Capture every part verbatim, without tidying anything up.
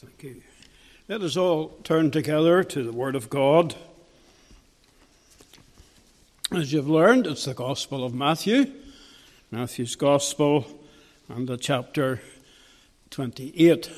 Thank you. Let us all turn together to the Word of God. As you've learned, it's the Gospel of Matthew, Matthew's Gospel, and the chapter twenty-eight.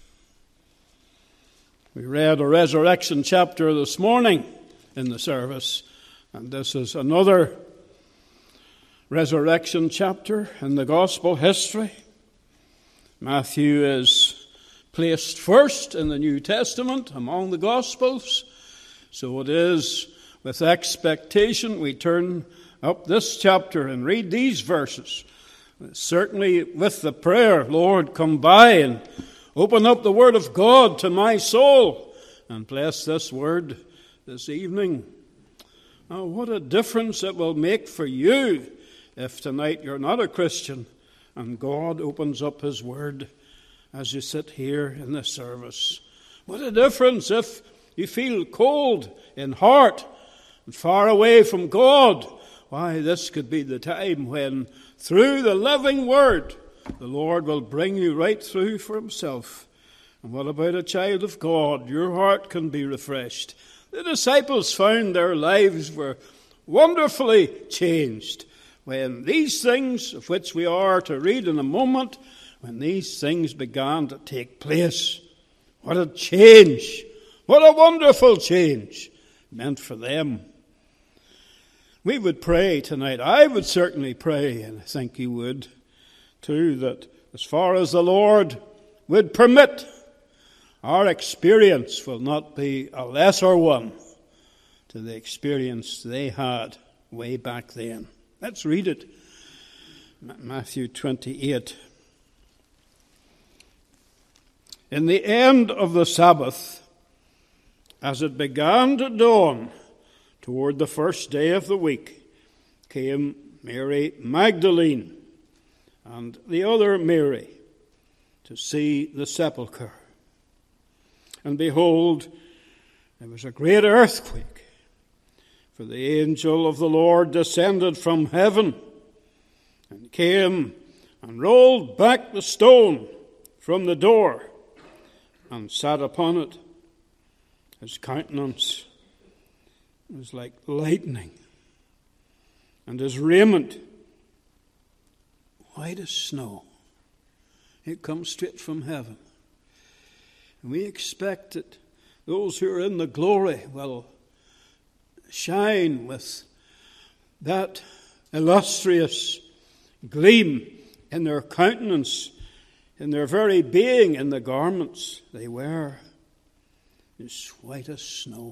We read a resurrection chapter this morning in the service, and this is another resurrection chapter in the Gospel history. Matthew is placed first in the New Testament among the Gospels, so it is with expectation we turn up this chapter and read these verses. Certainly with the prayer, Lord, come by and open up the Word of God to my soul and bless this Word this evening. Oh, what a difference it will make for you if tonight you're not a Christian and God opens up His Word as you sit here in the service. What a difference if you feel cold in heart and far away from God. Why, this could be the time when, through the living Word, the Lord will bring you right through for Himself. And what about a child of God? Your heart can be refreshed. The disciples found their lives were wonderfully changed when these things, of which we are to read in a moment, when these things began to take place. What a change! What a wonderful change meant for them. We would pray tonight. I would certainly pray, and I think you would too, that as far as the Lord would permit, our experience will not be a lesser one to the experience they had way back then. Let's read it. Matthew twenty-eight. In the end of the Sabbath, as it began to dawn toward the first day of the week, came Mary Magdalene and the other Mary to see the sepulchre. And behold, there was a great earthquake, for the angel of the Lord descended from heaven and came and rolled back the stone from the door and sat upon it. His countenance was like lightning, and his raiment white as snow. It comes straight from heaven. And we expect that those who are in the glory will shine with that illustrious gleam in their countenance, in their very being, in the garments they wear, is white as snow.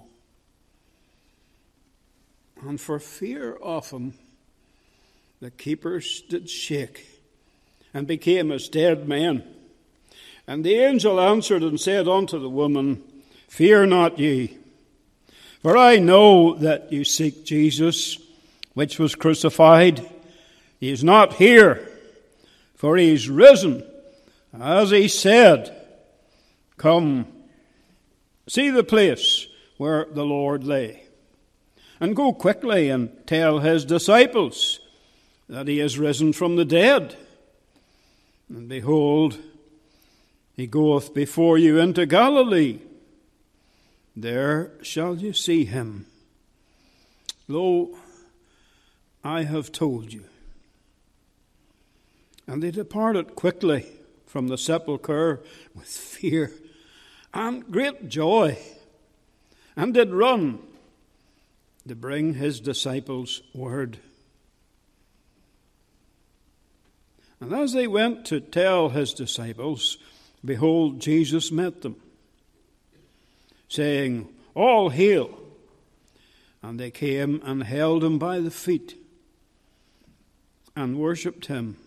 And for fear of him, the keepers did shake and became as dead men. And the angel answered and said unto the woman, Fear not ye, for I know that you seek Jesus, which was crucified. He is not here, for he is risen, as he said. Come, see the place where the Lord lay, and go quickly and tell his disciples that he is risen from the dead. And behold, he goeth before you into Galilee. There shall you see him. Lo, I have told you. And they departed quickly from the sepulchre with fear and great joy, and did run to bring his disciples word. And as they went to tell his disciples, behold, Jesus met them, saying, All hail! And they came and held him by the feet and worshipped him.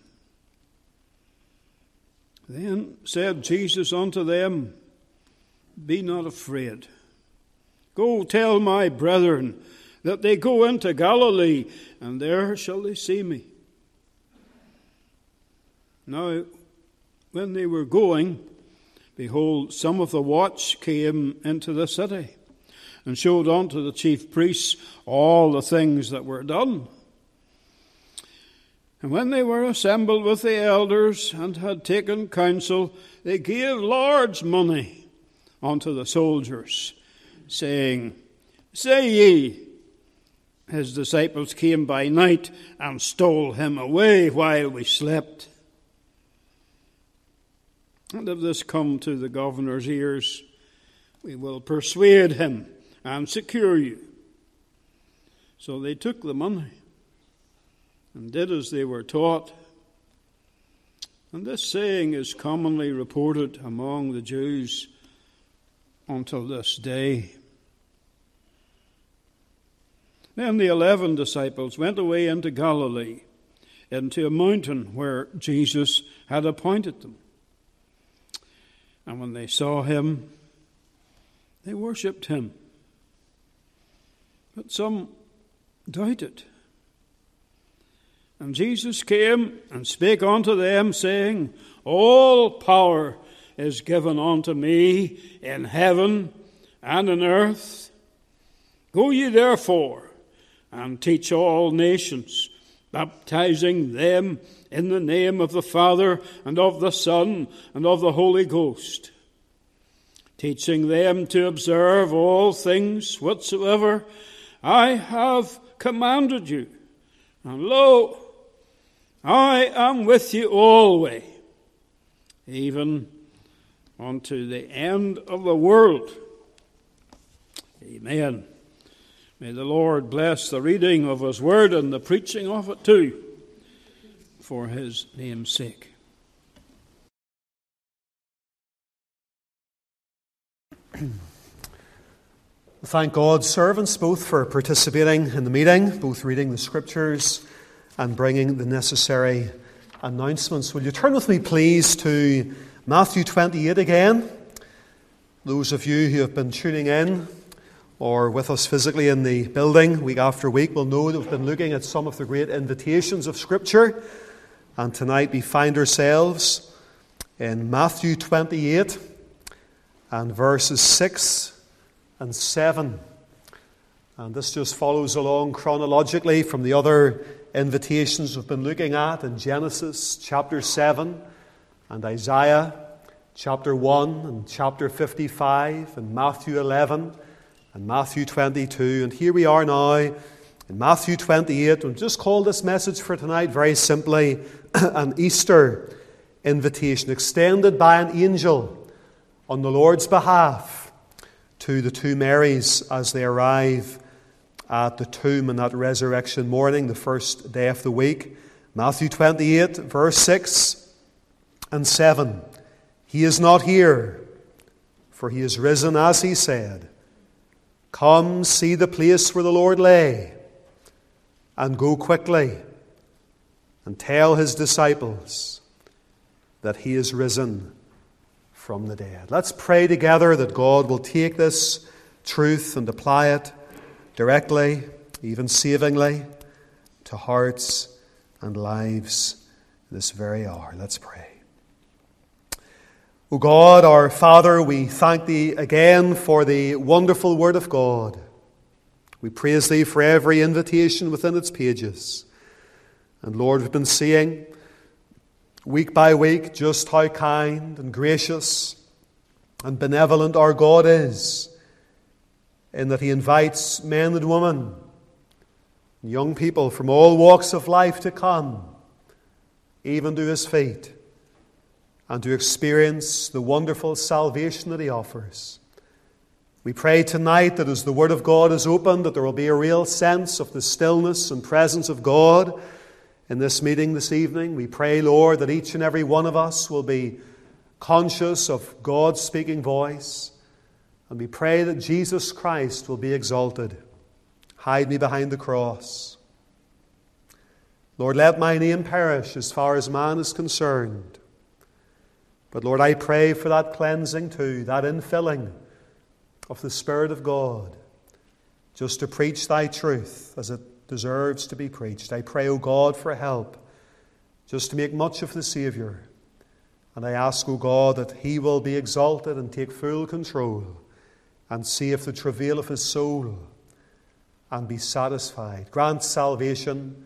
Then said Jesus unto them, Be not afraid. Go tell my brethren that they go into Galilee, and there shall they see me. Now, when they were going, behold, some of the watch came into the city, and showed unto the chief priests all the things that were done. And when they were assembled with the elders and had taken counsel, they gave large money unto the soldiers, saying, Say ye, his disciples came by night and stole him away while we slept. And if this come to the governor's ears, we will persuade him and secure you. So they took the money and did as they were taught. And this saying is commonly reported among the Jews until this day. Then the eleven disciples went away into Galilee, into a mountain where Jesus had appointed them. And when they saw him, they worshipped him. But some doubted. And Jesus came and spake unto them, saying, All power is given unto me in heaven and in earth. Go ye therefore and teach all nations, baptizing them in the name of the Father and of the Son and of the Holy Ghost, teaching them to observe all things whatsoever I have commanded you. And lo, I am with you always, even unto the end of the world. Amen. May the Lord bless the reading of his word and the preaching of it too, for his name's sake. Thank God, servants, both for participating in the meeting, both reading the scriptures and bringing the necessary announcements. Will you turn with me, please, to Matthew twenty-eight again? Those of you who have been tuning in or with us physically in the building week after week will know that we've been looking at some of the great invitations of Scripture. And tonight we find ourselves in Matthew twenty-eight and verses six and seven. And this just follows along chronologically from the other invitations we've been looking at in Genesis chapter seven and Isaiah chapter one and chapter fifty-five and Matthew eleven and Matthew twenty-two. And here we are now in Matthew twenty-eight. We'll just call this message for tonight very simply an Easter invitation extended by an angel on the Lord's behalf to the two Marys as they arrive at the tomb on that resurrection morning, the first day of the week. Matthew twenty-eight, verse six and seven. He is not here, for he is risen as he said. Come, see the place where the Lord lay, and go quickly and tell his disciples that he is risen from the dead. Let's pray together that God will take this truth and apply it directly, even savingly, to hearts and lives this very hour. Let's pray. O God, our Father, we thank Thee again for the wonderful Word of God. We praise Thee for every invitation within its pages. And Lord, we've been seeing week by week just how kind and gracious and benevolent our God is, in that He invites men and women, young people from all walks of life to come, even to His feet, and to experience the wonderful salvation that He offers. We pray tonight that as the Word of God is opened, that there will be a real sense of the stillness and presence of God in this meeting this evening. We pray, Lord, that each and every one of us will be conscious of God's speaking voice. And we pray that Jesus Christ will be exalted. Hide me behind the cross. Lord, let my name perish as far as man is concerned. But Lord, I pray for that cleansing too, that infilling of the Spirit of God, just to preach Thy truth as it deserves to be preached. I pray, O God, for help, just to make much of the Saviour. And I ask, O God, that He will be exalted and take full control and save the travail of His soul and be satisfied. Grant salvation,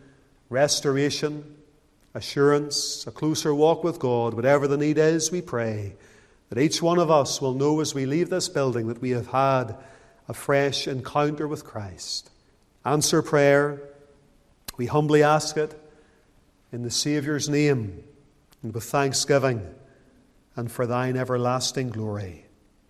restoration, assurance, a closer walk with God. Whatever the need is, we pray that each one of us will know as we leave this building that we have had a fresh encounter with Christ. Answer prayer. We humbly ask it in the Saviour's name and with thanksgiving and for thine everlasting glory.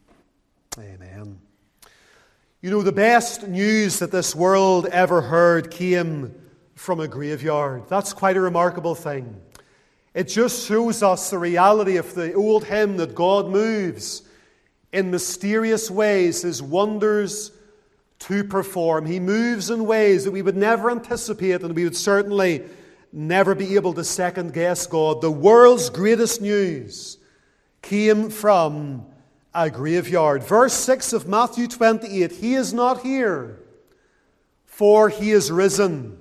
Amen. You know, the best news that this world ever heard came from a graveyard. That's quite a remarkable thing. It just shows us the reality of the old hymn that God moves in mysterious ways, His wonders to perform. He moves in ways that we would never anticipate, and we would certainly never be able to second guess God. The world's greatest news came from a graveyard. Verse six of Matthew twenty-eight, He is not here, for He is risen,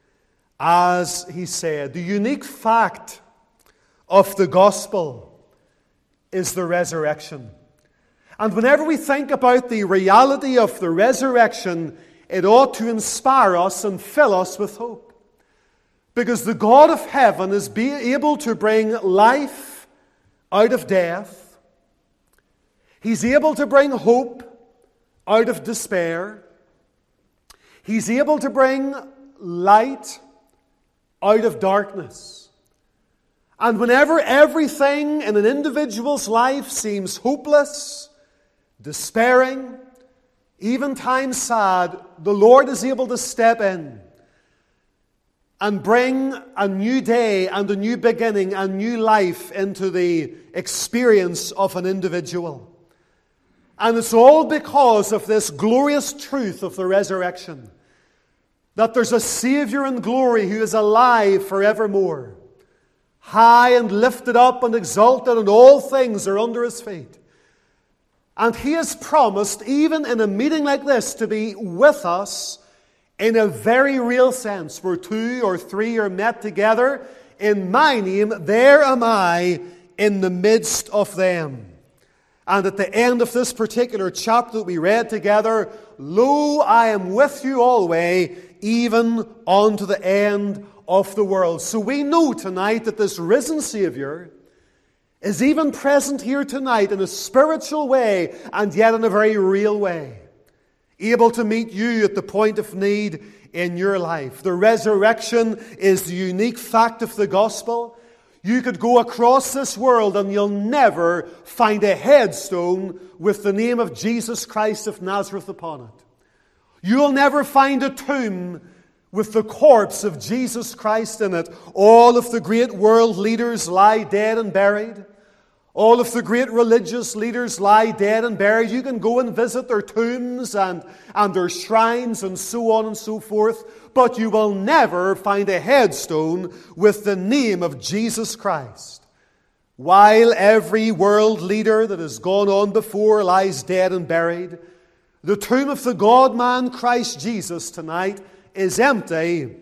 as He said. The unique fact of the gospel is the resurrection. And whenever we think about the reality of the resurrection, it ought to inspire us and fill us with hope. Because the God of heaven is be able to bring life out of death. He's able to bring hope out of despair. He's able to bring light out of darkness. And whenever everything in an individual's life seems hopeless, despairing, even times sad, the Lord is able to step in and bring a new day and a new beginning, a new life into the experience of an individual. And it's all because of this glorious truth of the resurrection, that there's a Savior in glory who is alive forevermore, high and lifted up and exalted, and all things are under His feet. And He has promised, even in a meeting like this, to be with us in a very real sense. Where two or three are met together in my name, there am I in the midst of them. And at the end of this particular chapter that we read together, lo, I am with you always, even unto the end of the world. So we know tonight that this risen Savior is even present here tonight in a spiritual way, and yet in a very real way, able to meet you at the point of need in your life. The resurrection is the unique fact of the gospel. You could go across this world and you'll never find a headstone with the name of Jesus Christ of Nazareth upon it. You'll never find a tomb with the corpse of Jesus Christ in it. All of the great world leaders lie dead and buried. All of the great religious leaders lie dead and buried. You can go and visit their tombs and, and their shrines and so on and so forth, but you will never find a headstone with the name of Jesus Christ. While every world leader that has gone on before lies dead and buried, the tomb of the God-man Christ Jesus tonight is empty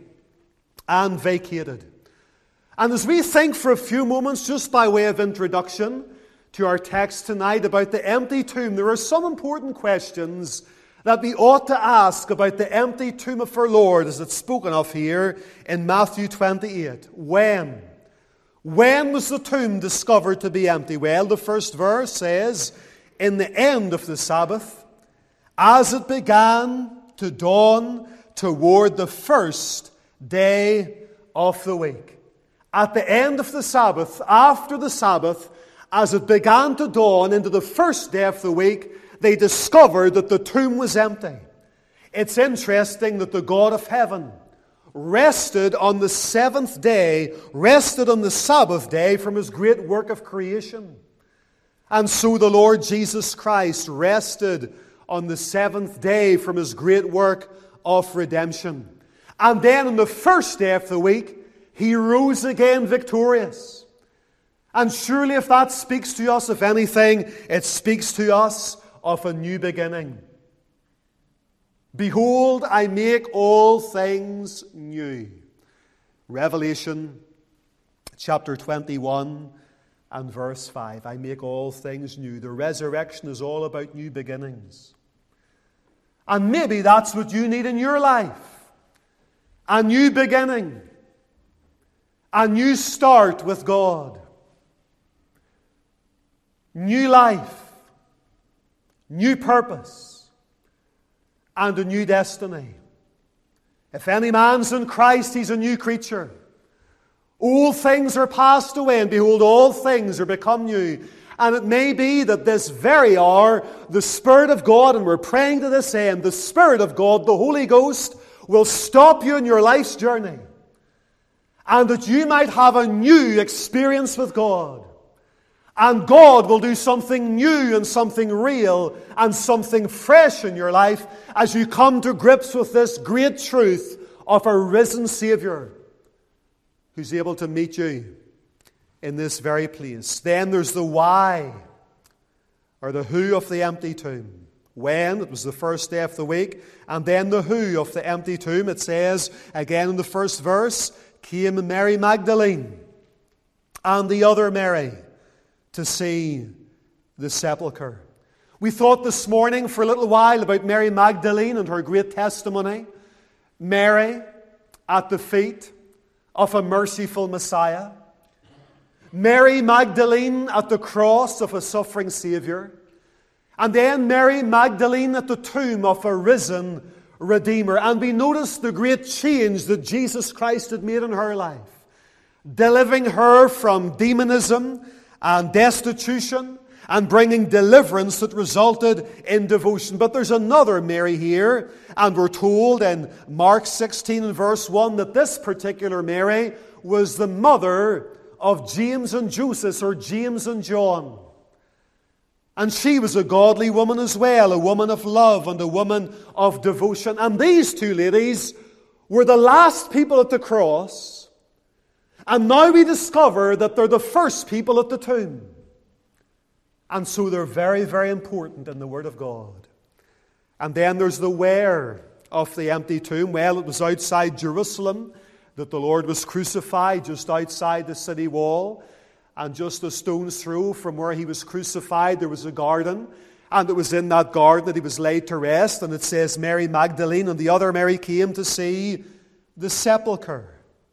and vacated. And as we think for a few moments, just by way of introduction to our text tonight about the empty tomb, there are some important questions that we ought to ask about the empty tomb of our Lord as it's spoken of here in Matthew twenty-eight. When? When was the tomb discovered to be empty? Well, the first verse says, in the end of the Sabbath, as it began to dawn toward the first day of the week. At the end of the Sabbath, after the Sabbath, as it began to dawn into the first day of the week, they discovered that the tomb was empty. It's interesting that the God of heaven rested on the seventh day, rested on the Sabbath day from His great work of creation. And so the Lord Jesus Christ rested on the seventh day from His great work of redemption. And then on the first day of the week, He rose again victorious. And surely if that speaks to us of anything, it speaks to us of a new beginning. Behold, I make all things new. Revelation chapter twenty-one and verse five. I make all things new. The resurrection is all about new beginnings. And maybe that's what you need in your life. A new beginning. A new start with God. new life, new purpose, and a new destiny. If any man's in Christ, he's a new creature. All things are passed away, and behold, all things are become new. And it may be that this very hour, the Spirit of God, and we're praying to this end, the Spirit of God, the Holy Ghost, will stop you in your life's journey. And that you might have a new experience with God. And God will do something new and something real and something fresh in your life as you come to grips with this great truth of a risen Savior who's able to meet you in this very place. Then there's the why, or the who of the empty tomb. When? It was the first day of the week. And then the who of the empty tomb. It says, again in the first verse, came Mary Magdalene and the other Mary to see the sepulchre. We thought this morning for a little while about Mary Magdalene and her great testimony. Mary at the feet of a merciful Messiah. Mary Magdalene at the cross of a suffering Savior. And then Mary Magdalene at the tomb of a risen Redeemer. And we noticed the great change that Jesus Christ had made in her life. Delivering her from demonism and destitution, and bringing deliverance that resulted in devotion. But there's another Mary here, and we're told in Mark sixteen and verse one that this particular Mary was the mother of James and Joseph, or James and John. And she was a godly woman as well, a woman of love and a woman of devotion. And these two ladies were the last people at the cross. And now we discover that they're the first people at the tomb. And so they're very, very important in the Word of God. And then there's the where of the empty tomb. Well, it was outside Jerusalem that the Lord was crucified, just outside the city wall. And just a stone's throw from where he was crucified, there was a garden. And it was in that garden that he was laid to rest. And it says Mary Magdalene and the other Mary came to see the sepulchre.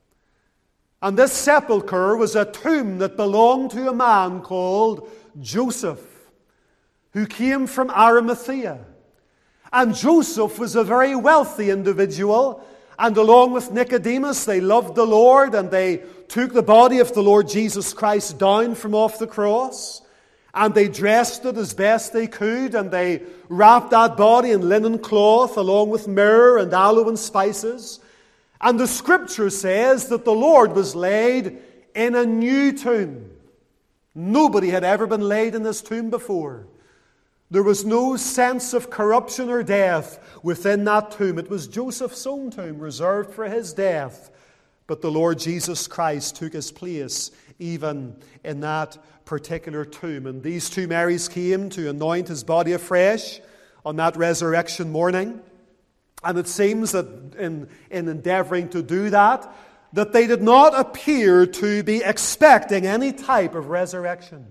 And this sepulchre was a tomb that belonged to a man called Joseph, who came from Arimathea. And Joseph was a very wealthy individual, and along with Nicodemus, they loved the Lord, and they took the body of the Lord Jesus Christ down from off the cross, and they dressed it as best they could, and they wrapped that body in linen cloth along with myrrh and aloe and spices. And the Scripture says that the Lord was laid in a new tomb. Nobody had ever been laid in this tomb before. There was no sense of corruption or death within that tomb. It was Joseph's own tomb, reserved for his death. But the Lord Jesus Christ took his place even in that particular tomb. And these two Marys came to anoint his body afresh on that resurrection morning. And it seems that in, in endeavoring to do that, that they did not appear to be expecting any type of resurrection.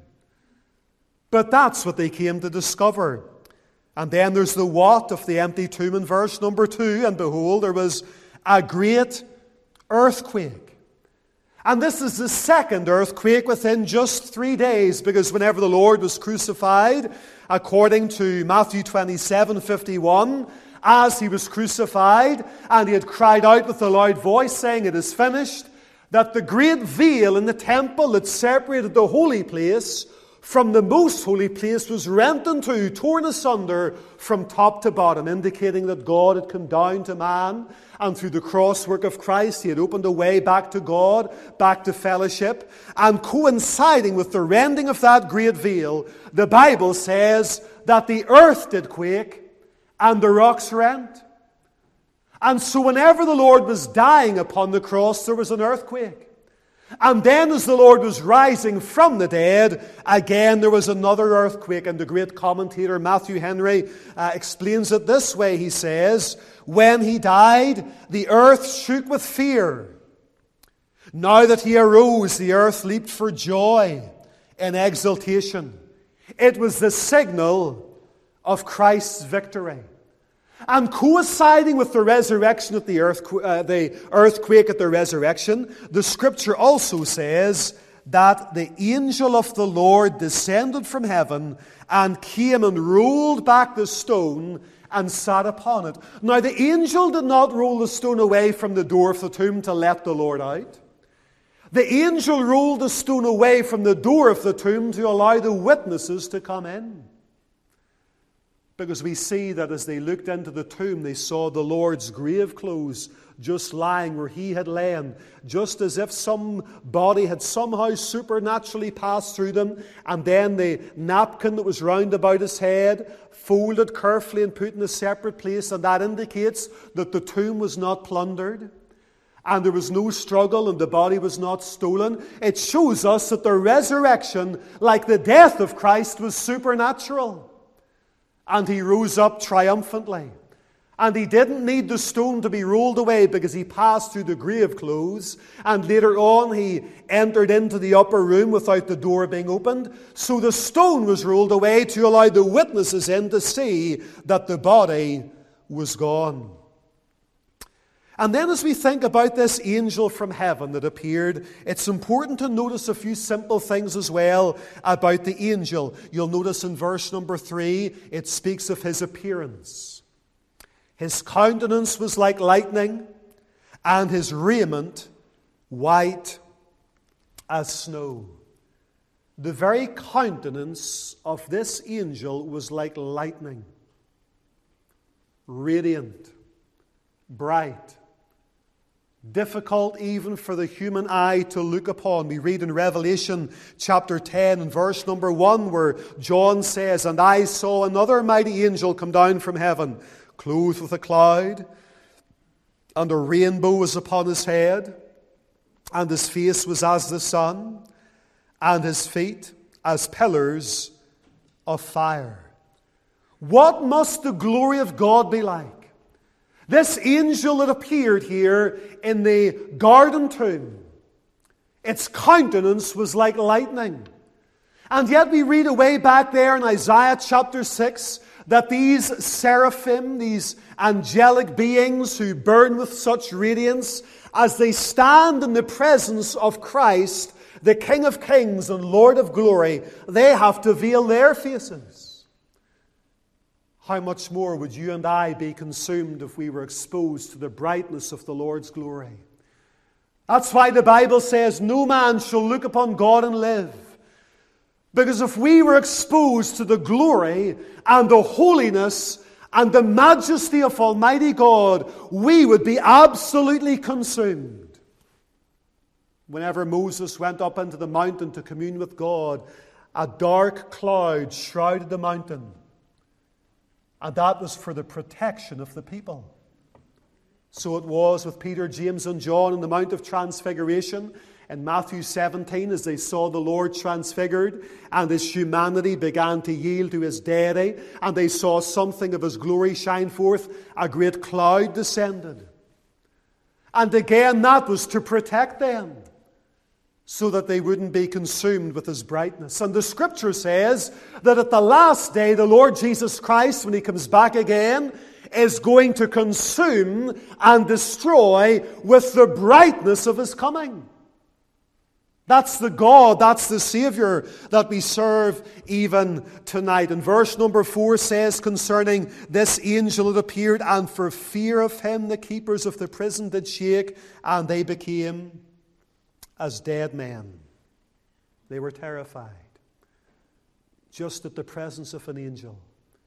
But that's what they came to discover. And then there's the what of the empty tomb in verse number two. And behold, there was a great earthquake. And this is the second earthquake within just three days, because whenever the Lord was crucified, according to Matthew twenty-seven fifty-one, as he was crucified, and he had cried out with a loud voice, saying, "It is finished," that the great veil in the temple that separated the holy place from the most holy place was rent in two, torn asunder from top to bottom, indicating that God had come down to man, and through the cross work of Christ, he had opened a way back to God, back to fellowship. And coinciding with the rending of that great veil, the Bible says that the earth did quake, and the rocks rent. And so whenever the Lord was dying upon the cross, there was an earthquake. And then as the Lord was rising from the dead, again there was another earthquake. And the great commentator Matthew Henry uh, explains it this way. He says, "When he died, the earth shook with fear. Now that he arose, the earth leaped for joy in exultation. It was the signal of Christ's victory." And coinciding with the resurrection at the, earth, uh, the earthquake at the resurrection, the Scripture also says that the angel of the Lord descended from heaven and came and rolled back the stone and sat upon it. Now the angel did not roll the stone away from the door of the tomb to let the Lord out. The angel rolled the stone away from the door of the tomb to allow the witnesses to come in. Because we see that as they looked into the tomb, they saw the Lord's grave clothes just lying where he had lain, just as if somebody had somehow supernaturally passed through them, and then the napkin that was round about his head, folded carefully and put in a separate place, and that indicates that the tomb was not plundered, and there was no struggle, and the body was not stolen. It shows us that the resurrection, like the death of Christ, was supernatural. And he rose up triumphantly. And he didn't need the stone to be rolled away because he passed through the grave clothes. And later on he entered into the upper room without the door being opened. So the stone was rolled away to allow the witnesses in to see that the body was gone. And then as we think about this angel from heaven that appeared, it's important to notice a few simple things as well about the angel. You'll notice in verse number three, it speaks of his appearance. His countenance was like lightning, and his raiment white as snow. The very countenance of this angel was like lightning, radiant, bright, difficult even for the human eye to look upon. We read in Revelation chapter ten and verse number one where John says, "And I saw another mighty angel come down from heaven, clothed with a cloud, and a rainbow was upon his head, and his face was as the sun, and his feet as pillars of fire." What must the glory of God be like? This angel that appeared here in the garden tomb, its countenance was like lightning. And yet we read away back there in Isaiah chapter six that these seraphim, these angelic beings who burn with such radiance, as they stand in the presence of Christ, the King of Kings and Lord of Glory, they have to veil their faces. How much more would you and I be consumed if we were exposed to the brightness of the Lord's glory? That's why the Bible says, "No man shall look upon God and live." Because if we were exposed to the glory and the holiness and the majesty of Almighty God, we would be absolutely consumed. Whenever Moses went up into the mountain to commune with God, a dark cloud shrouded the mountain. And that was for the protection of the people. So it was with Peter, James, and John on the Mount of Transfiguration in Matthew seventeen as they saw the Lord transfigured and his humanity began to yield to his deity and they saw something of his glory shine forth. A great cloud descended. And again, that was to protect them, so that they wouldn't be consumed with his brightness. And the Scripture says that at the last day, the Lord Jesus Christ, when he comes back again, is going to consume and destroy with the brightness of his coming. That's the God, that's the Savior that we serve even tonight. And verse number four says concerning this angel that appeared, "And for fear of him the keepers of the prison did shake, and they became as dead men." They were terrified just at the presence of an angel.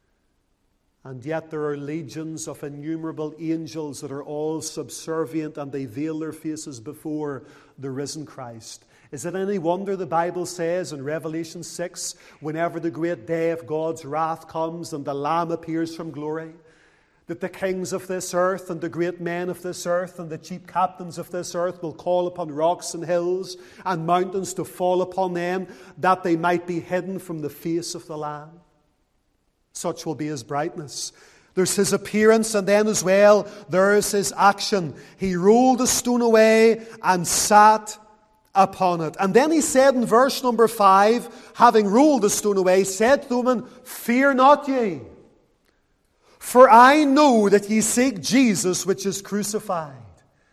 And yet there are legions of innumerable angels that are all subservient and they veil their faces before the risen Christ. Is it any wonder the Bible says in Revelation six, whenever the great day of God's wrath comes and the Lamb appears from glory, that the kings of this earth and the great men of this earth and the chief captains of this earth will call upon rocks and hills and mountains to fall upon them, that they might be hidden from the face of the Lamb? Such will be his brightness. There's his appearance, and then as well, there's his action. He rolled the stone away and sat upon it. And then he said in verse number five, having rolled the stone away, said to the woman, "Fear not ye, for I know that ye seek Jesus which is crucified.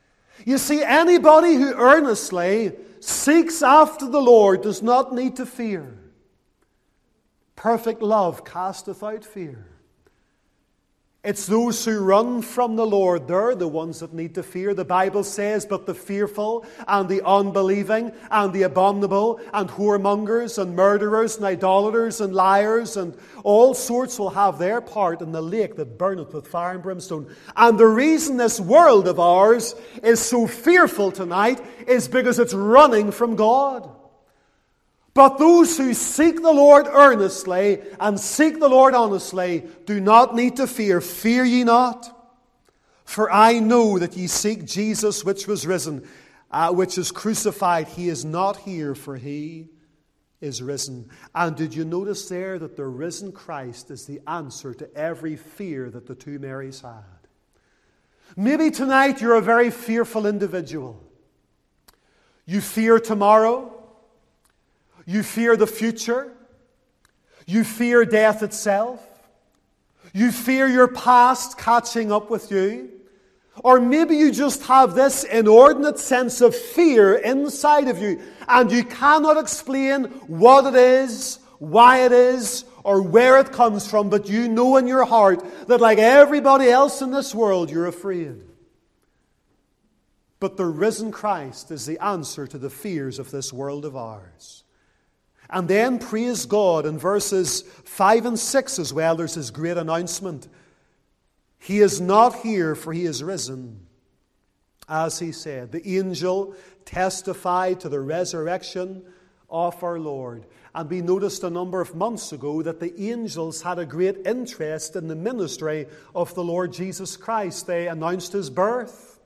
You see, anybody who earnestly seeks after the Lord does not need to fear. Perfect love casteth out fear. It's those who run from the Lord, they're the ones that need to fear. The Bible says, but the fearful and the unbelieving and the abominable and whoremongers and murderers and idolaters and liars and all sorts will have their part in the lake that burneth with fire and brimstone. And the reason this world of ours is so fearful tonight is because it's running from God. But those who seek the Lord earnestly and seek the Lord honestly do not need to fear. Fear ye not, for I know that ye seek Jesus which was risen, uh, which is crucified. He is not here, for he is risen. And did you notice there that the risen Christ is the answer to every fear that the two Marys had? Maybe tonight you're a very fearful individual. You fear tomorrow. You fear the future. You fear death itself. You fear your past catching up with you. Or maybe you just have this inordinate sense of fear inside of you, and you cannot explain what it is, why it is, or where it comes from, but you know in your heart that like everybody else in this world, you're afraid. But the risen Christ is the answer to the fears of this world of ours. And then, praise God, in verses five and six as well, there's this great announcement. He is not here, for he is risen, as he said. The angel testified to the resurrection of our Lord. And we noticed a number of months ago that the angels had a great interest in the ministry of the Lord Jesus Christ. They announced his birth.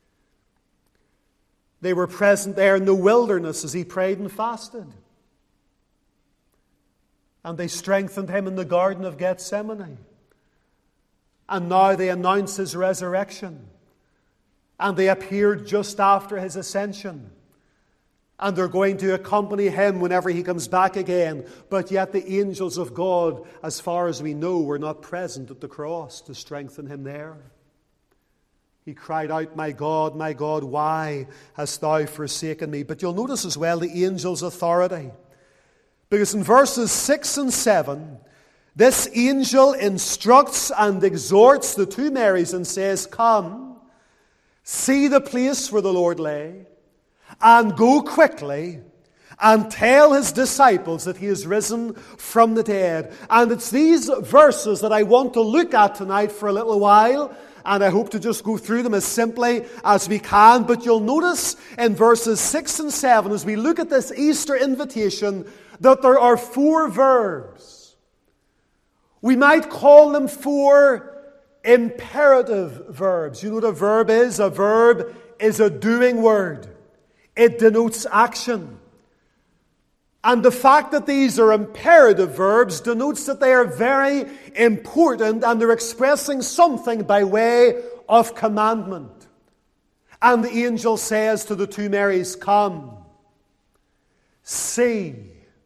They were present there in the wilderness as he prayed and fasted. And they strengthened him in the Garden of Gethsemane. And now they announce his resurrection. And they appeared just after his ascension. And they're going to accompany him whenever he comes back again. But yet the angels of God, as far as we know, were not present at the cross to strengthen him there. He cried out, "My God, my God, why hast thou forsaken me?" But you'll notice as well the angel's authority. Because in verses six and seven, this angel instructs and exhorts the two Marys and says, "Come, see the place where the Lord lay, and go quickly and tell his disciples that he is risen from the dead." And it's these verses that I want to look at tonight for a little while. And I hope to just go through them as simply as we can. But you'll notice in verses six and seven, as we look at this Easter invitation, that there are four verbs. We might call them four imperative verbs. You know what a verb is? A verb is a doing word. It denotes action. And the fact that these are imperative verbs denotes that they are very important and they're expressing something by way of commandment. And the angel says to the two Marys, "Come, see,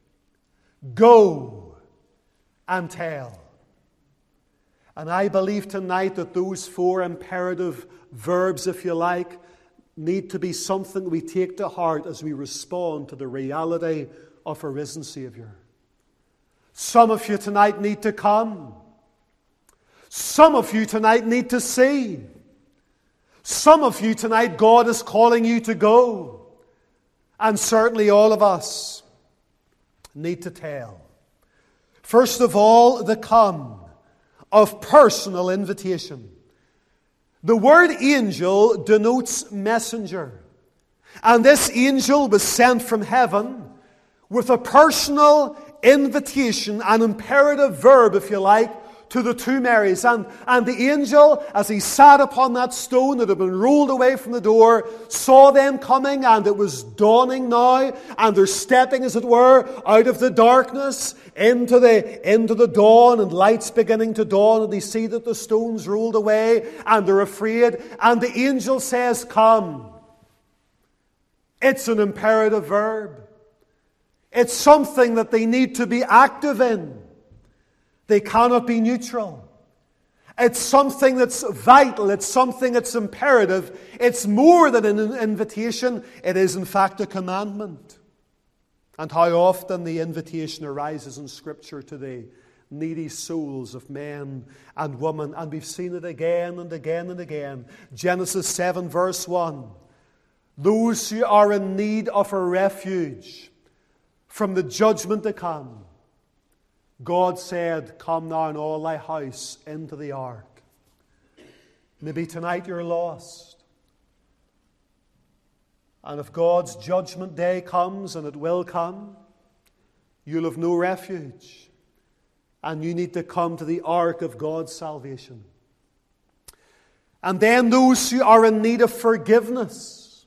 go, and tell." And I believe tonight that those four imperative verbs, if you like, need to be something we take to heart as we respond to the reality of a risen Savior. Some of you tonight need to come. Some of you tonight need to see. Some of you tonight, God is calling you to go. And certainly all of us need to tell. First of all, the come of personal invitation. The word angel denotes messenger. And this angel was sent from heaven with a personal invitation, an imperative verb, if you like, to the two Marys. And, and the angel, as he sat upon that stone that had been rolled away from the door, saw them coming, and it was dawning now, and they're stepping, as it were, out of the darkness into the, into the dawn, and light's beginning to dawn, and they see that the stone's rolled away, and they're afraid, and the angel says, "Come." It's an imperative verb. It's something that they need to be active in. They cannot be neutral. It's something that's vital. It's something that's imperative. It's more than an invitation. It is, in fact, a commandment. And how often the invitation arises in Scripture to the needy souls of men and women. And we've seen it again and again and again. Genesis seven, verse one. Those who are in need of a refuge from the judgment to come, God said, come now in all thy house into the ark. Maybe tonight you're lost. And if God's judgment day comes, and it will come, you'll have no refuge. And you need to come to the ark of God's salvation. And then those who are in need of forgiveness.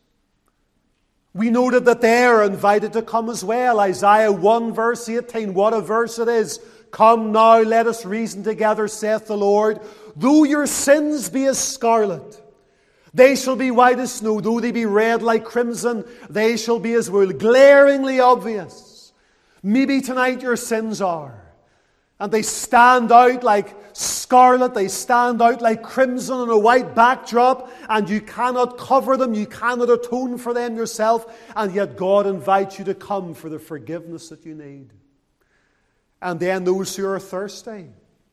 We noted that they are invited to come as well. Isaiah one verse eighteen, what a verse it is. Come now, let us reason together, saith the Lord. Though your sins be as scarlet, they shall be white as snow. Though they be red like crimson, they shall be as wool. Glaringly obvious. Maybe tonight your sins are. And they stand out like scarlet, they stand out like crimson on a white backdrop, and you cannot cover them, you cannot atone for them yourself, and yet God invites you to come for the forgiveness that you need. And then those who are thirsty,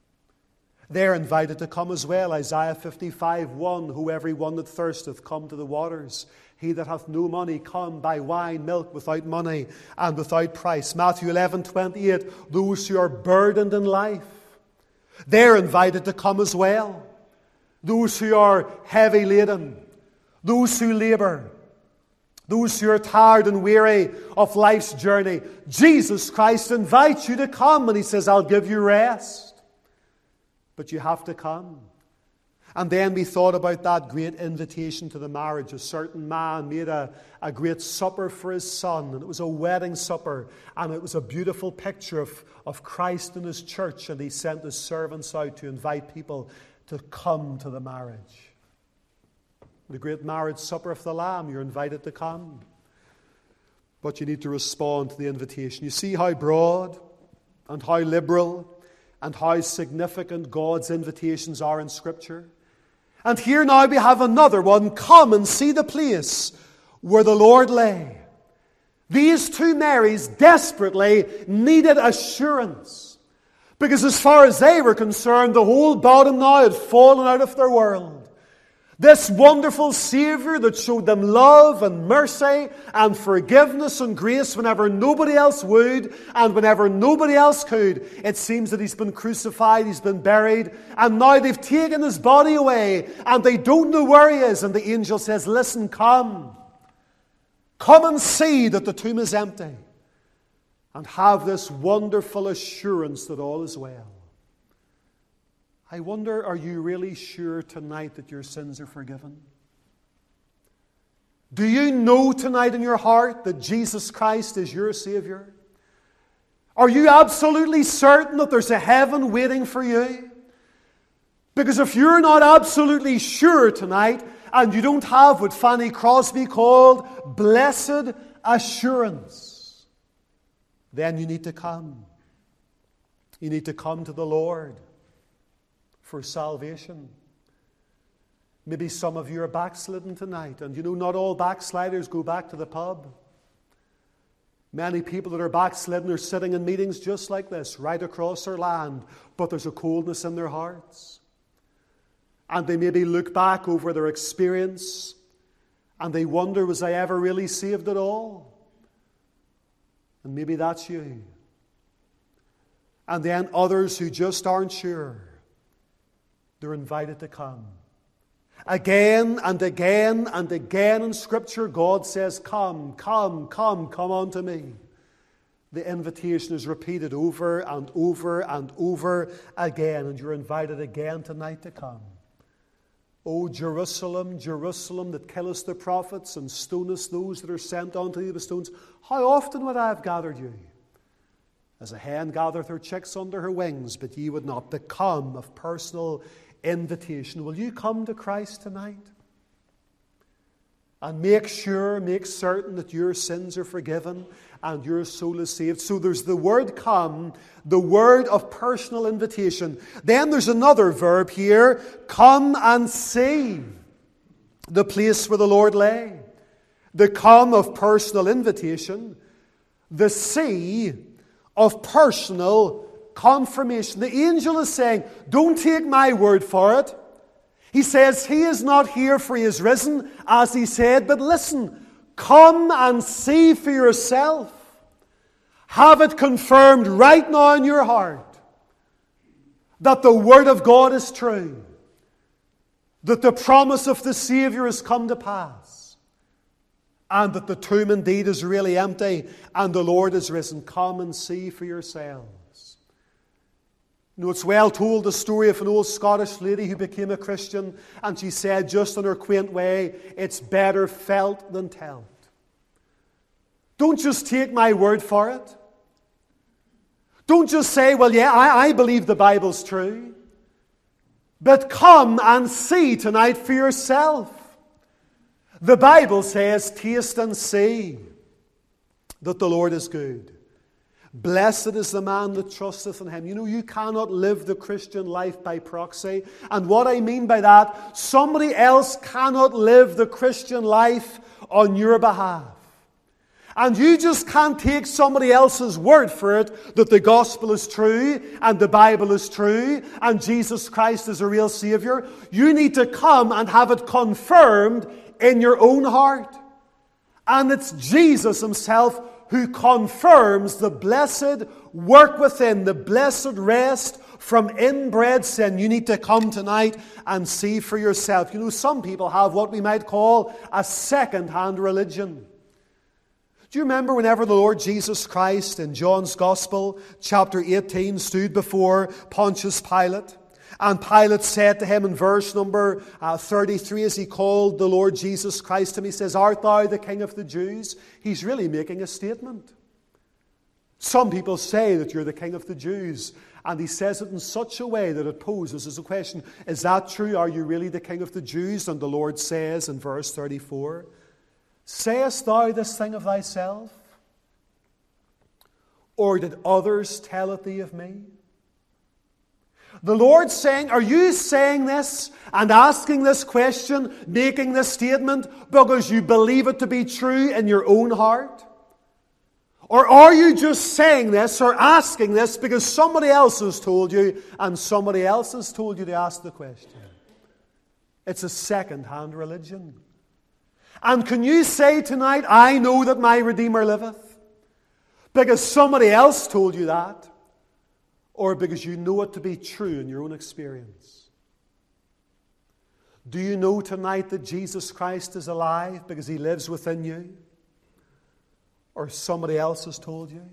they're invited to come as well. Isaiah fifty-five one, who every one that thirsteth, come to the waters. He that hath no money, come, buy wine, milk without money and without price. Matthew eleven twenty-eight, those who are burdened in life, they're invited to come as well. Those who are heavy laden, those who labour, those who are tired and weary of life's journey. Jesus Christ invites you to come, and He says, I'll give you rest. But you have to come. And then we thought about that great invitation to the marriage. A certain man made a, a great supper for his son, and it was a wedding supper, and it was a beautiful picture of, of Christ and His church, and He sent His servants out to invite people to come to the marriage. The great marriage supper of the Lamb, you're invited to come. But you need to respond to the invitation. You see how broad and how liberal and how significant God's invitations are in Scripture? And here now we have another one. Come and see the place where the Lord lay. These two Marys desperately needed assurance. Because as far as they were concerned, the whole bottom now had fallen out of their world. This wonderful Savior that showed them love and mercy and forgiveness and grace whenever nobody else would and whenever nobody else could. It seems that He's been crucified, He's been buried, and now they've taken His body away and they don't know where He is. And the angel says, listen, come. Come and see that the tomb is empty and have this wonderful assurance that all is well. I wonder, are you really sure tonight that your sins are forgiven? Do you know tonight in your heart that Jesus Christ is your Savior? Are you absolutely certain that there's a heaven waiting for you? Because if you're not absolutely sure tonight, and you don't have what Fanny Crosby called blessed assurance, then you need to come. You need to come to the Lord for salvation. Maybe some of you are backslidden tonight, and you know not all backsliders go back to the pub. Many people that are backslidden are sitting in meetings just like this, right across our land, but there's a coldness in their hearts. And they maybe look back over their experience, and they wonder, was I ever really saved at all? And maybe that's you. And then others who just aren't sure, they're invited to come. Again and again and again in Scripture, God says, come, come, come, come unto me. The invitation is repeated over and over and over again, and you're invited again tonight to come. O Jerusalem, Jerusalem, that killest the prophets and stonest those that are sent unto thee with stones, how often would I have gathered you? As a hen gathereth her chicks under her wings, but ye would not. Become of personal invitation. Will you come to Christ tonight? and make sure, make certain that your sins are forgiven and your soul is saved. So there's the word come, the word of personal invitation. Then there's another verb here, come and see the place where the Lord lay. The come of personal invitation, the see of personal confirmation. The angel is saying, don't take my word for it. He says he is not here, for he is risen, as he said, but listen, come and see for yourself. Have it confirmed right now in your heart that the word of God is true, that the promise of the Savior has come to pass, and that the tomb indeed is really empty and the Lord is risen. Come and see for yourselves. You know, it's well told, the story of an old Scottish lady who became a Christian, and she said, just in her quaint way, it's better felt than told. Don't just take my word for it. Don't just say, well, yeah, I, I believe the Bible's true. But come and see tonight for yourself. The Bible says, taste and see that the Lord is good. Blessed is the man that trusteth in him. You know, you cannot live the Christian life by proxy. And what I mean by that, somebody else cannot live the Christian life on your behalf. And you just can't take somebody else's word for it that the gospel is true and the Bible is true and Jesus Christ is a real Savior. You need to come and have it confirmed in your own heart. And it's Jesus himself who confirms the blessed work within, the blessed rest from inbred sin. You need to come tonight and see for yourself. You know, some people have what we might call a second-hand religion. Do you remember whenever the Lord Jesus Christ in John's Gospel, chapter eighteen, stood before Pontius Pilate? And Pilate said to him in verse number uh, thirty-three, as he called the Lord Jesus Christ to him, he says, art thou the King of the Jews? He's really making a statement. Some people say that you're the King of the Jews. And he says it in such a way that it poses as a question, is that true? Are you really the King of the Jews? And the Lord says in verse thirty-four, sayest thou this thing of thyself? Or did others tell it thee of me? The Lord's saying, are you saying this and asking this question, making this statement because you believe it to be true in your own heart? Or are you just saying this or asking this because somebody else has told you and somebody else has told you to ask the question? It's a second-hand religion. And can you say tonight, I know that my Redeemer liveth? Because somebody else told you that? Or because you know it to be true in your own experience? Do you know tonight that Jesus Christ is alive because he lives within you? Or somebody else has told you?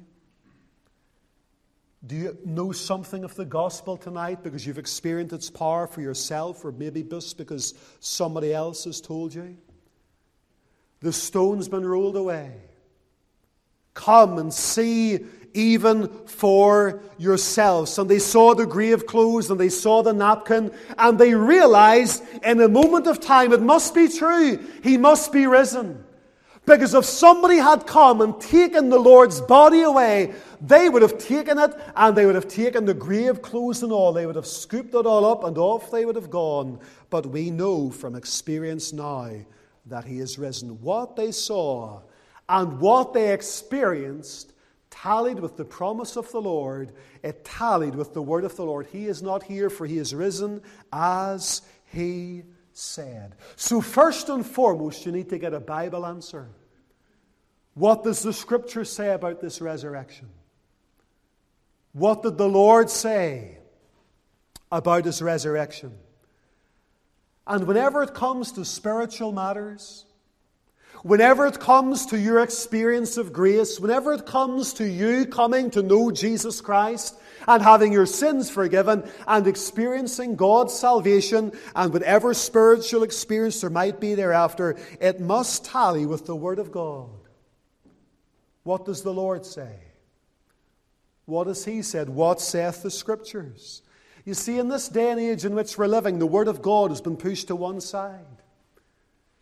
Do you know something of the gospel tonight because you've experienced its power for yourself, or maybe just because somebody else has told you? The stone's been rolled away. Come and see even for yourselves. And they saw the grave closed and they saw the napkin, and they realized in a moment of time it must be true. He must be risen. Because if somebody had come and taken the Lord's body away, they would have taken it and they would have taken the grave clothes and all. They would have scooped it all up and off they would have gone. But we know from experience now that he is risen. What they saw and what they experienced tallied with the promise of the Lord. It tallied with the word of the Lord. He is not here, for he is risen as he said. So first and foremost, you need to get a Bible answer. What does the Scripture say about this resurrection? What did the Lord say about his resurrection? And whenever it comes to spiritual matters, whenever it comes to your experience of grace, whenever it comes to you coming to know Jesus Christ and having your sins forgiven and experiencing God's salvation and whatever spiritual experience there might be thereafter, it must tally with the Word of God. What does the Lord say? What has he said? What saith the Scriptures? You see, in this day and age in which we're living, the Word of God has been pushed to one side.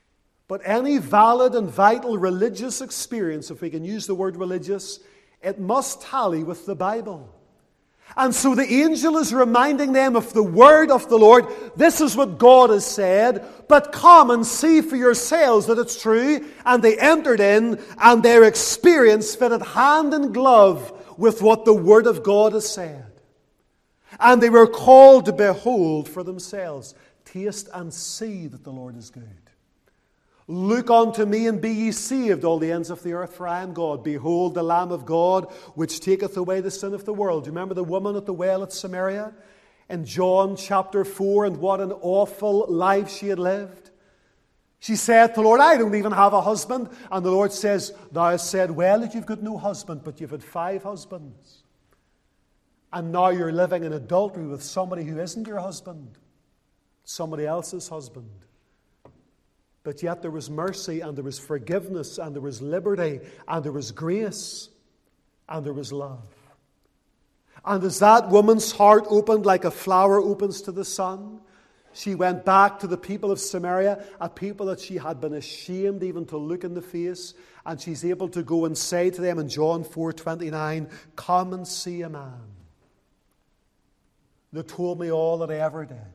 But any valid and vital religious experience, if we can use the word religious, it must tally with the Bible. And so the angel is reminding them of the word of the Lord. This is what God has said, but come and see for yourselves that it's true. And they entered in, and their experience fitted hand in glove with what the word of God has said. And they were called to behold for themselves. Taste and see that the Lord is good. Look unto me and be ye saved, all the ends of the earth, for I am God. Behold the Lamb of God, which taketh away the sin of the world. Do you remember the woman at the well at Samaria? In John chapter four, and what an awful life she had lived. She said to the Lord, I don't even have a husband. And the Lord says, thou hast said well that you've got no husband, but you've had five husbands. And now you're living in adultery with somebody who isn't your husband. Somebody else's husband. But yet there was mercy, and there was forgiveness, and there was liberty, and there was grace, and there was love. And as that woman's heart opened like a flower opens to the sun, she went back to the people of Samaria, a people that she had been ashamed even to look in the face, and she's able to go and say to them in John four twenty-nine, come and see a man that told me all that I ever did.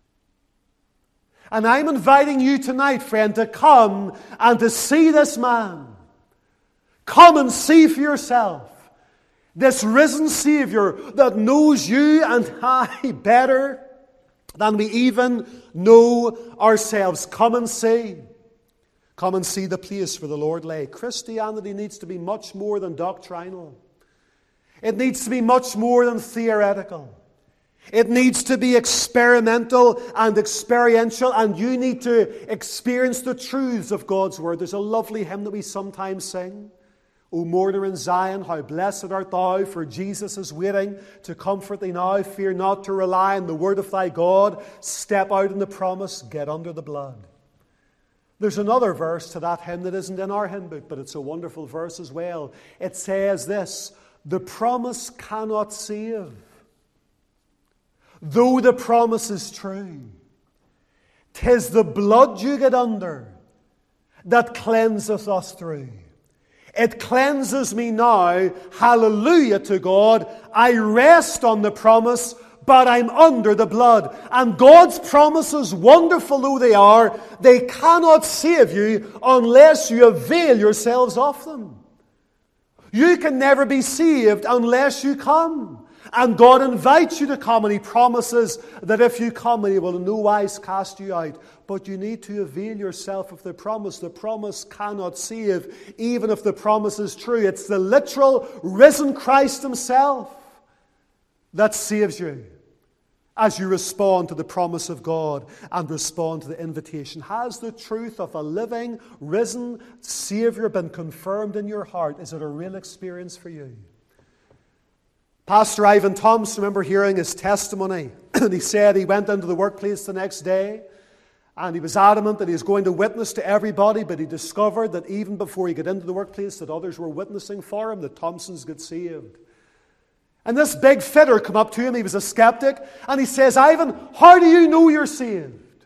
And I'm inviting you tonight, friend, to come and to see this man. Come and see for yourself this risen Savior that knows you and I better than we even know ourselves. Come and see. Come and see the place where the Lord lay. Christianity needs to be much more than doctrinal. It needs to be much more than theoretical. It needs to be experimental and experiential, and you need to experience the truths of God's Word. There's a lovely hymn that we sometimes sing. O mourner in Zion, how blessed art thou, for Jesus is waiting to comfort thee now. Fear not to rely on the word of thy God. Step out in the promise, get under the blood. There's another verse to that hymn that isn't in our hymn book, but it's a wonderful verse as well. It says this, the promise cannot save, though the promise is true. 'Tis the blood you get under that cleanseth us through. It cleanses me now. Hallelujah to God. I rest on the promise, but I'm under the blood. And God's promises, wonderful though they are, they cannot save you unless you avail yourselves of them. You can never be saved unless you come. And God invites you to come, and He promises that if you come, He will in no wise cast you out. But you need to avail yourself of the promise. The promise cannot save, even if the promise is true. It's the literal risen Christ Himself that saves you as you respond to the promise of God and respond to the invitation. Has the truth of a living, risen Savior been confirmed in your heart? Is it a real experience for you? Pastor Ivan Thompson, remember hearing his testimony. And he said he went into the workplace the next day, and he was adamant that he was going to witness to everybody, but he discovered that even before he got into the workplace that others were witnessing for him, that Thompsons got saved. And this big fitter come up to him, he was a skeptic, and he says, Ivan, how do you know you're saved?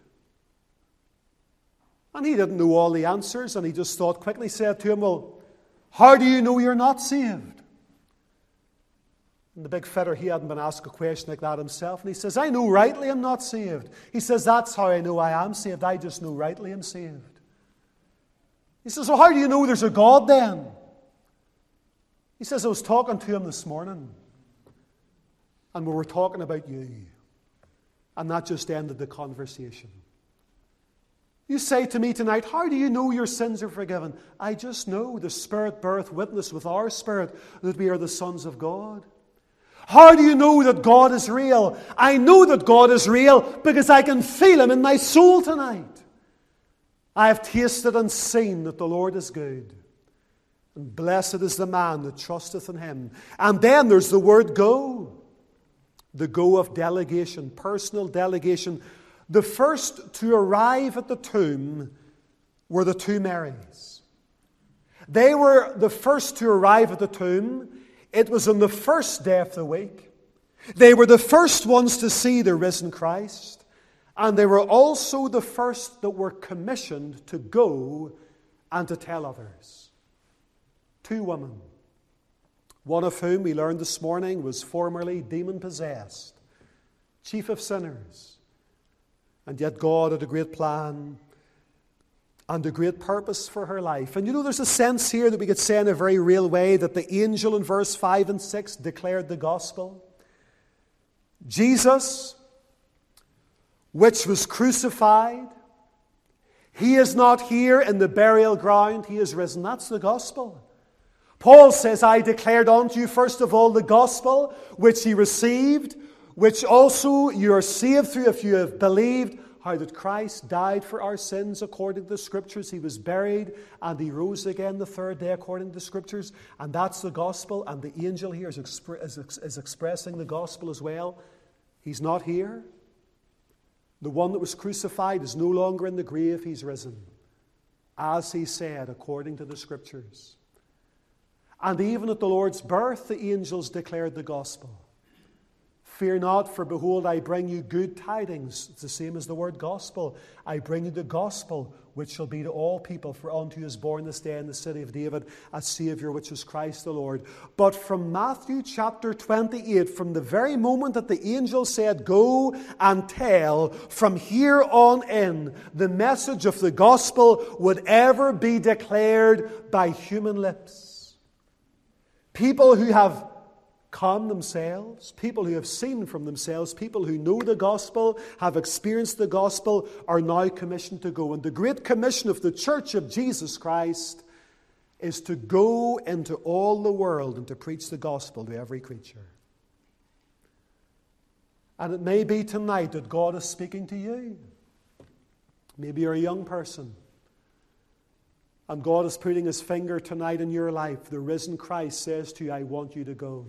And he didn't know all the answers, and he just thought quickly, said to him, well, how do you know you're not saved? And the big fitter, he hadn't been asked a question like that himself. And he says, I know rightly I'm not saved. He says, that's how I know I am saved. I just know rightly I'm saved. He says, well, how do you know there's a God then? He says, I was talking to him this morning, and we were talking about you. And that just ended the conversation. You say to me tonight, how do you know your sins are forgiven? I just know. The Spirit beareth witness with our spirit that we are the sons of God. How do you know that God is real? I know that God is real because I can feel Him in my soul tonight. I have tasted and seen that the Lord is good. And blessed is the man that trusteth in Him. And then there's the word go. The go of delegation, personal delegation. The first to arrive at the tomb were the two Marys. They were the first to arrive at the tomb. It was on the first day of the week. They were the first ones to see the risen Christ. And they were also the first that were commissioned to go and to tell others. Two women, one of whom we learned this morning was formerly demon-possessed, chief of sinners. And yet God had a great plan and a great purpose for her life. And you know, there's a sense here that we could say in a very real way that the angel in verse five and six declared the gospel. Jesus, which was crucified, he is not here in the burial ground, he is risen. That's the gospel. Paul says, I declared unto you first of all the gospel which he received, which also you are saved through if you have believed, how that Christ died for our sins according to the Scriptures. He was buried and he rose again the third day according to the Scriptures. And that's the gospel. And the angel here is, expre- is, is expressing the gospel as well. He's not here. The one that was crucified is no longer in the grave. He's risen, as he said, according to the Scriptures. And even at the Lord's birth, the angels declared the gospel. Fear not, for behold, I bring you good tidings. It's the same as the word gospel. I bring you the gospel, which shall be to all people. For unto you is born this day in the city of David a Saviour, which is Christ the Lord. But from Matthew chapter twenty-eight, from the very moment that the angel said, go and tell, from here on in, the message of the gospel would ever be declared by human lips. People who have come themselves, people who have seen from themselves, people who know the gospel, have experienced the gospel, are now commissioned to go. And the great commission of the Church of Jesus Christ is to go into all the world and to preach the gospel to every creature. And it may be tonight that God is speaking to you. Maybe you're a young person, and God is putting his finger tonight in your life. The risen Christ says to you, I want you to go.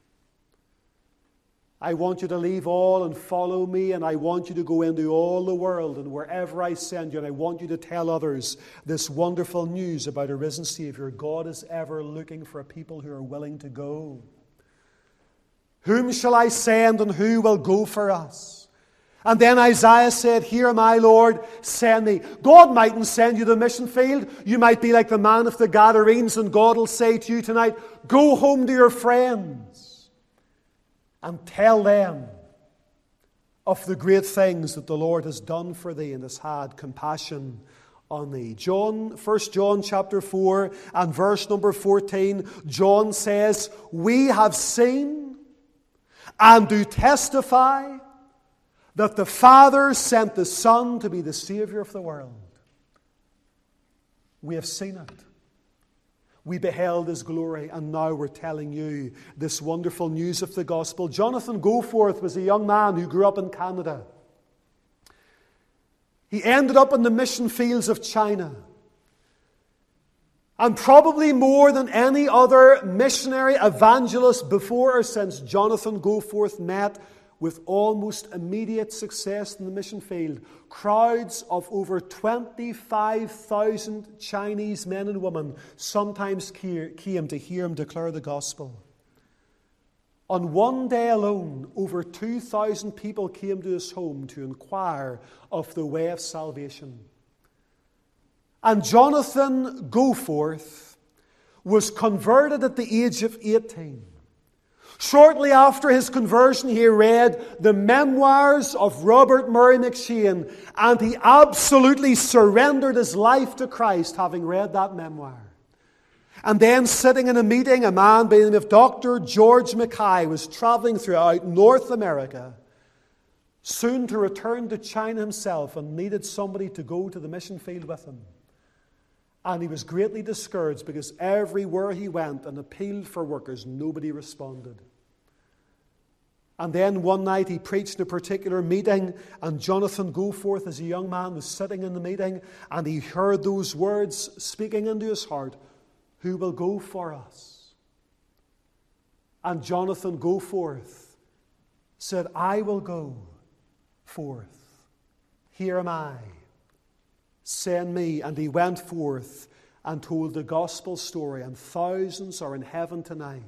I want you to leave all and follow me, and I want you to go into all the world and wherever I send you, and I want you to tell others this wonderful news about a risen Savior. God is ever looking for a people who are willing to go. Whom shall I send, and who will go for us? And then Isaiah said, here am I, Lord, send me. God mightn't send you to the mission field. You might be like the man of the Gadarenes, and God will say to you tonight, go home to your friends and tell them of the great things that the Lord has done for thee and has had compassion on thee. John, First John chapter four and verse number fourteen, John says, we have seen and do testify that the Father sent the Son to be the Savior of the world. We have seen it. We beheld his glory, and now we're telling you this wonderful news of the gospel. Jonathan Goforth was a young man who grew up in Canada. He ended up in the mission fields of China. And probably more than any other missionary evangelist before or since, Jonathan Goforth met with almost immediate success in the mission field. Crowds of over twenty-five thousand Chinese men and women sometimes came to hear him declare the gospel. On one day alone, over two thousand people came to his home to inquire of the way of salvation. And Jonathan Goforth was converted at the age of eighteen. Shortly after his conversion, he read the memoirs of Robert Murray McCheyne, and he absolutely surrendered his life to Christ, having read that memoir. And then, sitting in a meeting, a man by the name of Doctor George Mackay was traveling throughout North America, soon to return to China himself, and needed somebody to go to the mission field with him. And he was greatly discouraged because everywhere he went and appealed for workers, nobody responded. And then one night he preached in a particular meeting, and Jonathan Goforth, as a young man, was sitting in the meeting, and he heard those words speaking into his heart, who will go for us? And Jonathan Goforth said, I will go forth. Here am I. Send me. And he went forth and told the gospel story, and thousands are in heaven tonight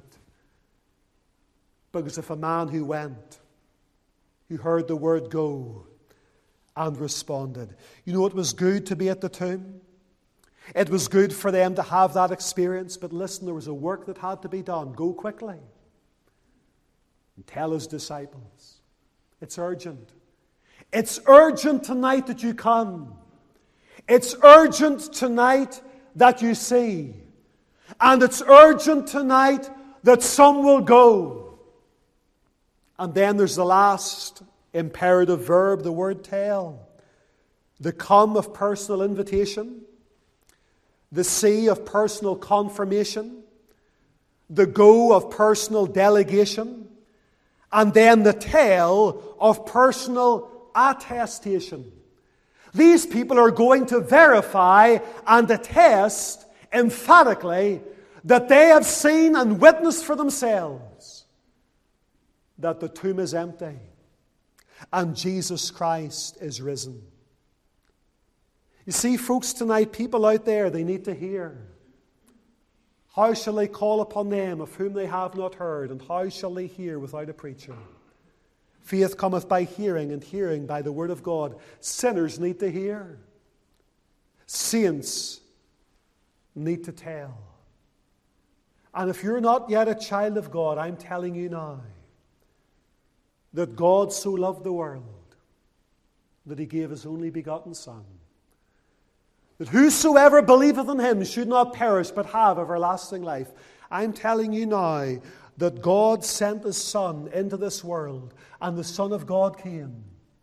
because of a man who went, who heard the word go, and responded. You know, it was good to be at the tomb. It was good for them to have that experience. But listen, there was a work that had to be done. Go quickly and tell his disciples. It's urgent. It's urgent tonight that you come. It's urgent tonight that you see. And it's urgent tonight that some will go. And then there's the last imperative verb, the word tell. The come of personal invitation. The see of personal confirmation. The go of personal delegation. And then the tell of personal attestation. These people are going to verify and attest emphatically that they have seen and witnessed for themselves that the tomb is empty and Jesus Christ is risen. You see, folks, tonight, people out there, they need to hear. How shall they call upon them of whom they have not heard? And how shall they hear without a preacher? Faith cometh by hearing, and hearing by the word of God. Sinners need to hear. Saints need to tell. And if you're not yet a child of God, I'm telling you now that God so loved the world that he gave his only begotten Son, that whosoever believeth in him should not perish but have everlasting life. I'm telling you now that God sent his Son into this world, and the Son of God came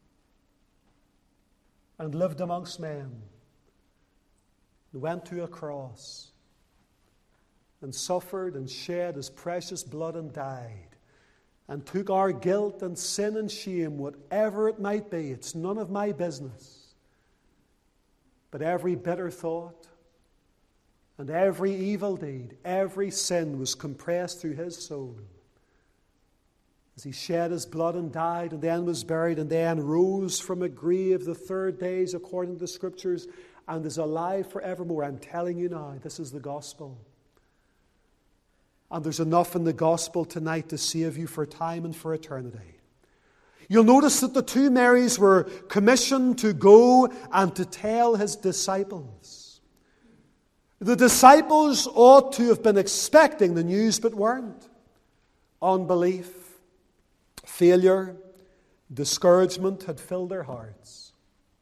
and lived amongst men, and went to a cross and suffered and shed his precious blood and died, and took our guilt and sin and shame, whatever it might be. It's none of my business. But every bitter thought and every evil deed, every sin was compressed through his soul as he shed his blood and died, and then was buried, and then rose from a grave the third day according to the Scriptures, and is alive forevermore. I'm telling you now, this is the gospel. And there's enough in the gospel tonight to save you for time and for eternity. You'll notice that the two Marys were commissioned to go and to tell his disciples. The disciples ought to have been expecting the news, but weren't. Unbelief, failure, discouragement had filled their hearts.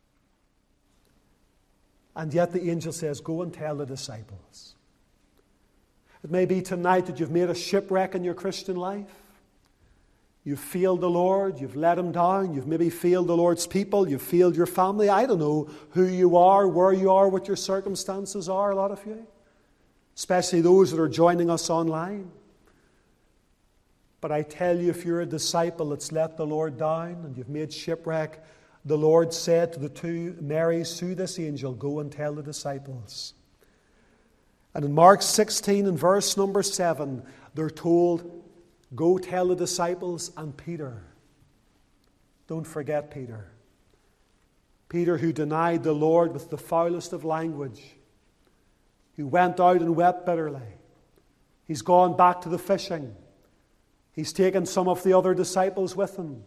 And yet the angel says, go and tell the disciples. It may be tonight that you've made a shipwreck in your Christian life. You've failed the Lord, you've let him down, you've maybe failed the Lord's people, you've failed your family. I don't know who you are, where you are, what your circumstances are, a lot of you. Especially those that are joining us online. But I tell you, if you're a disciple that's let the Lord down and you've made shipwreck, the Lord said to the two Marys through this angel, go and tell the disciples. And in Mark sixteen and verse number seven, they're told, go tell the disciples and Peter. Don't forget Peter. Peter, who denied the Lord with the foulest of language, who went out and wept bitterly. He's gone back to the fishing. He's taken some of the other disciples with him.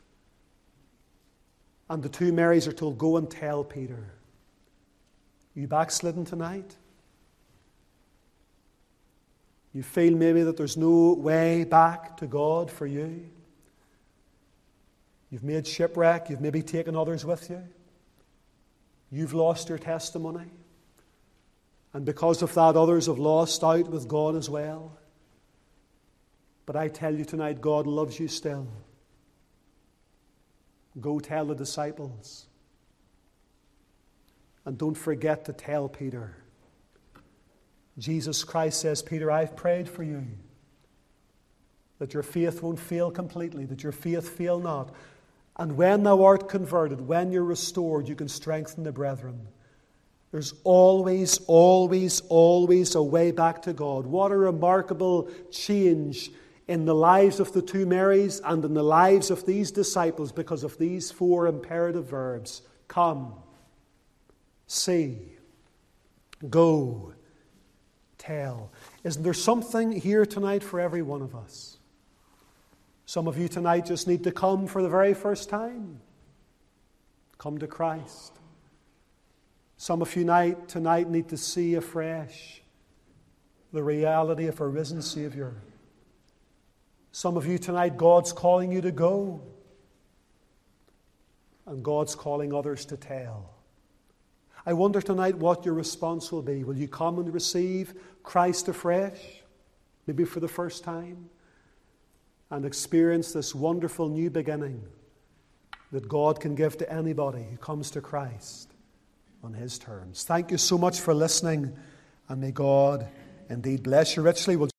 And the two Marys are told, go and tell Peter. You backslidden tonight? You feel maybe that there's no way back to God for you. You've made shipwreck. You've maybe taken others with you. You've lost your testimony. And because of that, others have lost out with God as well. But I tell you tonight, God loves you still. Go tell the disciples. And don't forget to tell Peter. Jesus Christ says, Peter, I've prayed for you, that your faith won't fail completely, that your faith fail not. And when thou art converted, when you're restored, you can strengthen the brethren. There's always, always, always a way back to God. What a remarkable change in the lives of the two Marys and in the lives of these disciples because of these four imperative verbs. Come, see, go, tell. Isn't there something here tonight for every one of us? Some of you tonight just need to come for the very first time. Come come to Christ. Some of you tonight, tonight need to see afresh the reality of a risen Savior. Some of you tonight, God's calling you to go. And God's calling others to tell. I wonder tonight what your response will be. Will you come and receive Christ afresh, maybe for the first time, and experience this wonderful new beginning that God can give to anybody who comes to Christ on His terms? Thank you so much for listening, and may God indeed bless you richly. We'll